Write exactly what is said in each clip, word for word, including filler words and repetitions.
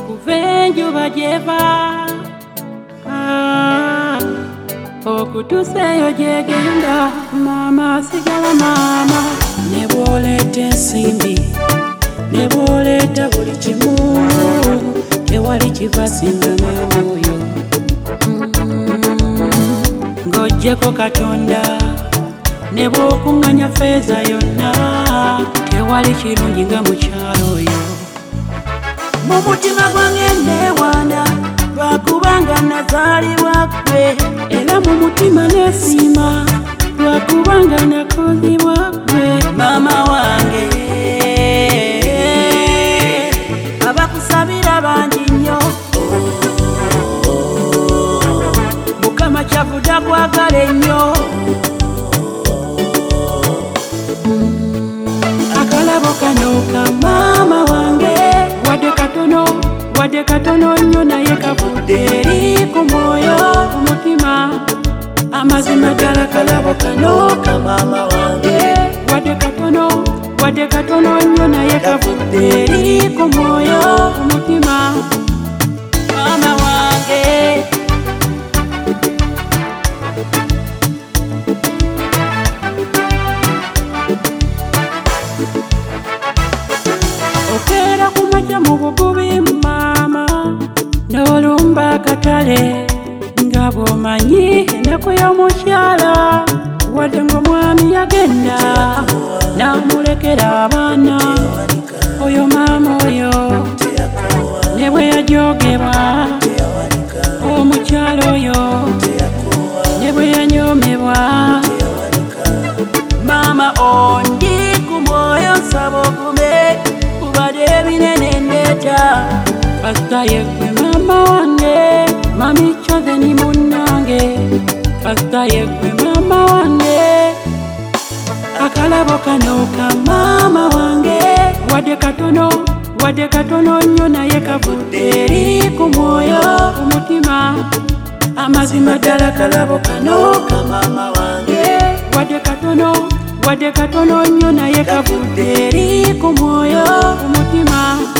okuva enjuba gyeva okutuusa eyo gyegenda. Maama sigala maama, ne bw'oleeta ensimbi ne bw'oleeta buli kimu, tewali kiva singa maama oyo. Ng'oggyeko Katonda ne bw'okuŋŋanya ffeeza yonna, tewali kirungi nga mukyalo oyo. Mu mutima gwange neewaana lwakubanga nazaalibwa ggwe, era mu mutima neesiima lwakubanga nakozibwa ggwe. Maama wange abakusabira bangi nnyo, Mukama kyavudde akwagala ennyo. Akalabo kano ka maama wange wadde katono, wadde katono nnyo naye kavudde eri ku mwoyo ku mutima. Amazima ddala kalabo kano ka maama wange wadde katono, wadde katono nnyo naye kavudde eri ku mwoyo ku mutima. Maama wange okeera ku makya mu bugubi maama, n'olumba akatale nga bw'omanyi ennaku y'omukyala, wadde ng'omwami yagenda n'amulekera abaana. Oyo maama oyo ne bwe yajoogebwa, omukyala oyo ne bwe yanyoomebwa. Maama ondi ku mwoyo nsaba ogume kubadde ebinene ndeeta. Kasita yeggwe maama wange, mami kyoze ni munnange. Kasita yeggwe maama wange, akalabo kano ka maama wange wadde katono, wadde katono nnyo naye kavudde eri ku mwoyo ku mutima. Amazima ddala kalabo kano ka maama wange wadde katono, wadde katono nnyo naye kavudde eri ku mwoyo ku mutima.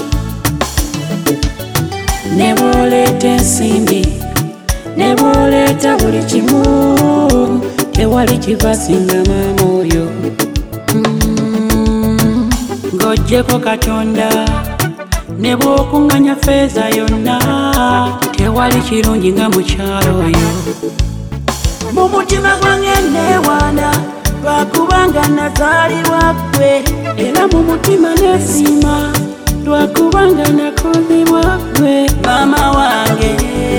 Ne bw'oleeta ensimbi ne bw'oleeta buli kimu, tewali kiva singa maama oyo. Ng'oggyeko Katonda ne bw'okuŋŋanya ffeeza yonna, tewali kirungi nga mukyalo oyo. Mu mutima gwange neewaana lwakubanga nazaalibwa ggwe, era mu mutima neesiima lwakubanga nakozibwa ggwe. Maama wange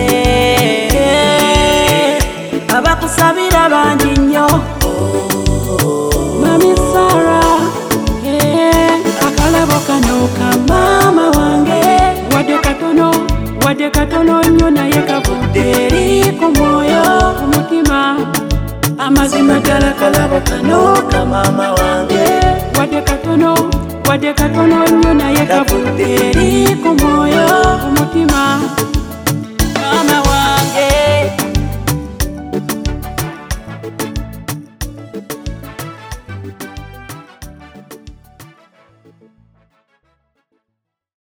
abakusabira bangi nnyo, Mami Sarah, akalabo kano ka maama wange wadde katono, wadde katono nnyo naye kavudde eri ku mwoyo ku mutima. Amazima ddala kalabo kano ka maama wange wadde katono, wadde katono nnyo naye kavudde eri ku mwoyo ku mutima.